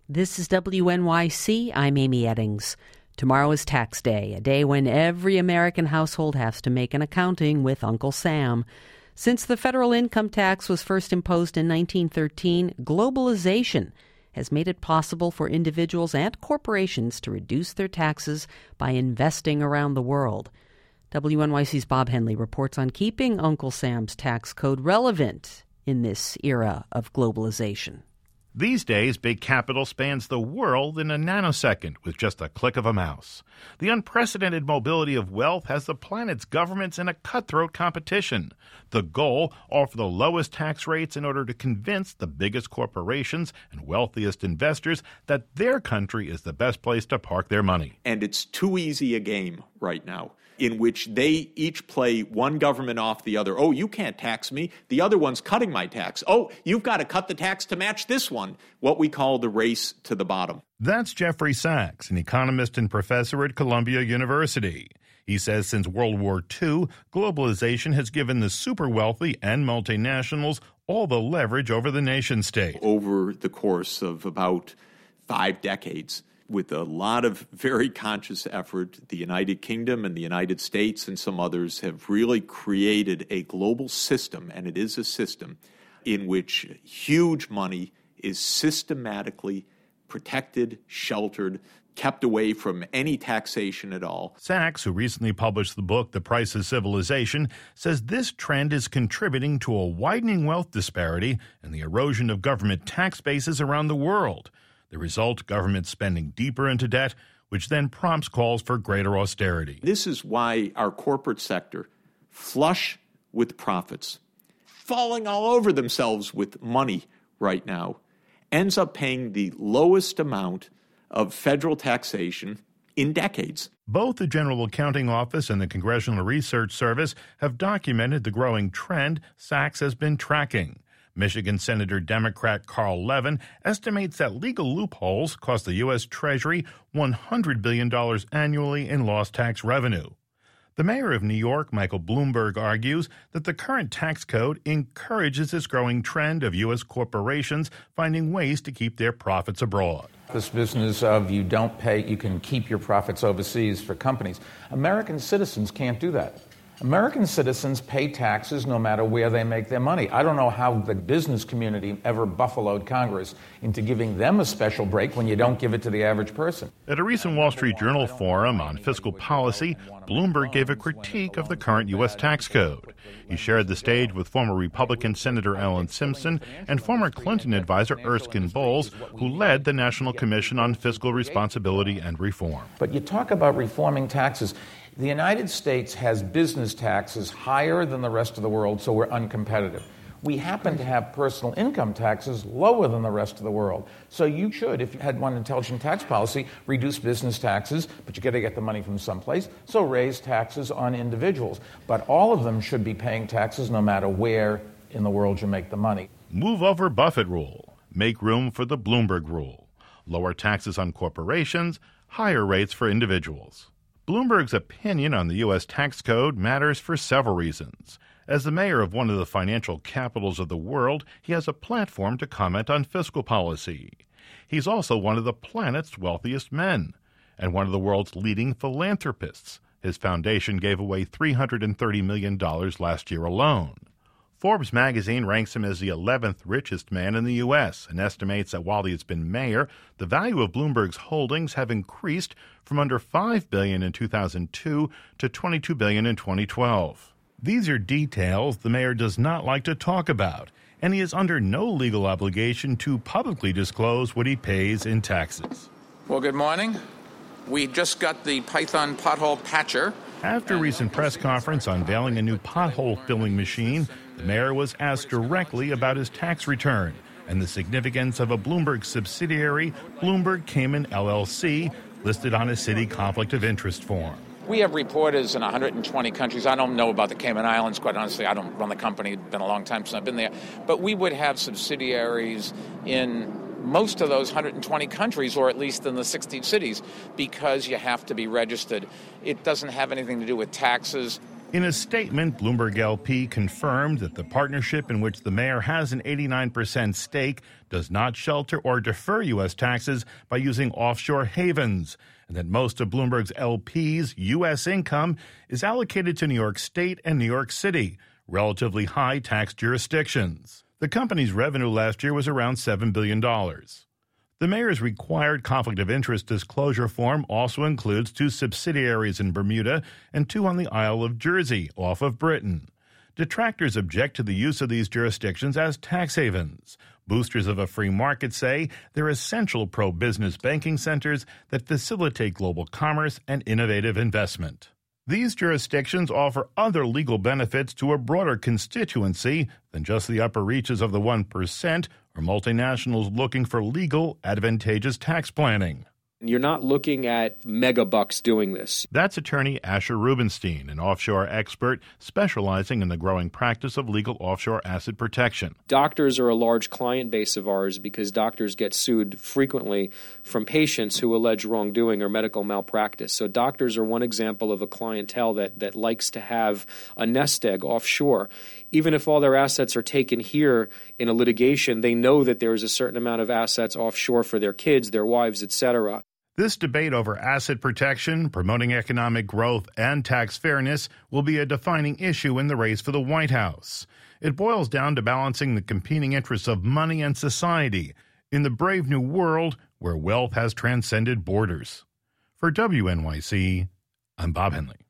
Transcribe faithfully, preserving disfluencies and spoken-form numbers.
This is W N Y C. I'm Amy Eddings. Tomorrow is tax day, a day when every American household has to make an accounting with Uncle Sam. Since the federal income tax was first imposed in nineteen thirteen, globalization has made it possible for individuals and corporations to reduce their taxes by investing around the world. W N Y C's Bob Henley reports on keeping Uncle Sam's tax code relevant in this era of globalization. These days, big capital spans the world in a nanosecond with just a click of a mouse. The unprecedented mobility of wealth has the planet's governments in a cutthroat competition. The goal, offer the lowest tax rates in order to convince the biggest corporations and wealthiest investors that their country is the best place to park their money. And it's too easy a game right now, in which they each play one government off the other. Oh, you can't tax me. The other one's cutting my tax. Oh, you've got to cut the tax to match this one. What we call the race to the bottom. That's Jeffrey Sachs, an economist and professor at Columbia University. He says since World War Two, globalization has given the super wealthy and multinationals all the leverage over the nation state. Over the course of about five decades, with a lot of very conscious effort, the United Kingdom and the United States and some others have really created a global system, and it is a system, in which huge money is systematically protected, sheltered, kept away from any taxation at all. Sachs, who recently published the book The Price of Civilization, says this trend is contributing to a widening wealth disparity and the erosion of government tax bases around the world. The result, government spending deeper into debt, which then prompts calls for greater austerity. This is why our corporate sector, flush with profits, falling all over themselves with money right now, ends up paying the lowest amount of federal taxation in decades. Both the General Accounting Office and the Congressional Research Service have documented the growing trend Sachs has been tracking. Michigan Senator Democrat Carl Levin estimates that legal loopholes cost the U S. Treasury one hundred billion dollars annually in lost tax revenue. The mayor of New York, Michael Bloomberg, argues that the current tax code encourages this growing trend of U S corporations finding ways to keep their profits abroad. This business of you don't pay, you can keep your profits overseas for companies. American citizens can't do that. American citizens pay taxes no matter where they make their money. I don't know how the business community ever buffaloed Congress into giving them a special break when you don't give it to the average person. At a recent Wall Street Journal forum on fiscal policy, Bloomberg gave a critique of the current U S tax code. He shared the stage with former Republican Senator Ellen Simpson and former Clinton advisor Erskine Bowles, who led the National Commission on Fiscal Responsibility and Reform. But you talk about reforming taxes. The United States has business taxes higher than the rest of the world, so we're uncompetitive. We happen to have personal income taxes lower than the rest of the world. So you should, if you had one intelligent tax policy, reduce business taxes, but you got to get the money from someplace, so raise taxes on individuals. But all of them should be paying taxes no matter where in the world you make the money. Move over Buffett rule. Make room for the Bloomberg rule. Lower taxes on corporations, higher rates for individuals. Bloomberg's opinion on the U S tax code matters for several reasons. As the mayor of one of the financial capitals of the world, he has a platform to comment on fiscal policy. He's also one of the planet's wealthiest men and one of the world's leading philanthropists. His foundation gave away three hundred thirty million dollars last year alone. Forbes magazine ranks him as the eleventh richest man in the U S and estimates that while he has been mayor, the value of Bloomberg's holdings have increased from under five billion dollars in two thousand two to twenty-two billion dollars in twenty twelve. These are details the mayor does not like to talk about, and he is under no legal obligation to publicly disclose what he pays in taxes. Well, good morning. We just got the Python pothole patcher. After a recent press conference unveiling a new pothole filling machine, the mayor was asked directly about his tax return and the significance of a Bloomberg subsidiary, Bloomberg Cayman L L C, listed on a city conflict of interest form. We have reporters in one hundred twenty countries. I don't know about the Cayman Islands, quite honestly. I don't run the company. It's been a long time since I've been there. But we would have subsidiaries in most of those one hundred twenty countries, or at least in the sixty cities, because you have to be registered. It doesn't have anything to do with taxes. In a statement, Bloomberg L P confirmed that the partnership in which the mayor has an eighty-nine percent stake does not shelter or defer U S taxes by using offshore havens, and that most of Bloomberg's L P's U S income is allocated to New York State and New York City, relatively high tax jurisdictions. The company's revenue last year was around seven billion dollars. The mayor's required conflict of interest disclosure form also includes two subsidiaries in Bermuda and two on the Isle of Jersey, off of Britain. Detractors object to the use of these jurisdictions as tax havens. Boosters of a free market say they're essential pro-business banking centers that facilitate global commerce and innovative investment. These jurisdictions offer other legal benefits to a broader constituency than just the upper reaches of the one percent or multinationals looking for legal, advantageous tax planning. You're not looking at megabucks doing this. That's attorney Asher Rubenstein, an offshore expert specializing in the growing practice of legal offshore asset protection. Doctors are a large client base of ours because doctors get sued frequently from patients who allege wrongdoing or medical malpractice. So doctors are one example of a clientele that, that likes to have a nest egg offshore. Even if all their assets are taken here in a litigation, they know that there is a certain amount of assets offshore for their kids, their wives, et cetera. This debate over asset protection, promoting economic growth, and tax fairness will be a defining issue in the race for the White House. It boils down to balancing the competing interests of money and society in the brave new world where wealth has transcended borders. For W N Y C, I'm Bob Henley.